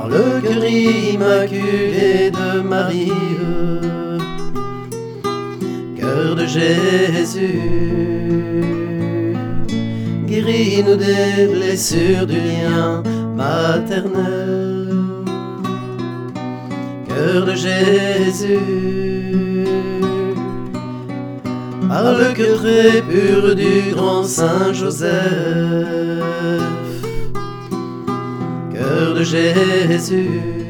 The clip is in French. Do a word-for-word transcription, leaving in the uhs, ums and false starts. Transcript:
le cœur immaculé de Marie. Cœur de Jésus, guéris-nous des blessures du lien maternel. Cœur de Jésus, par le cœur très pur du grand Saint Joseph. Cœur de Jésus,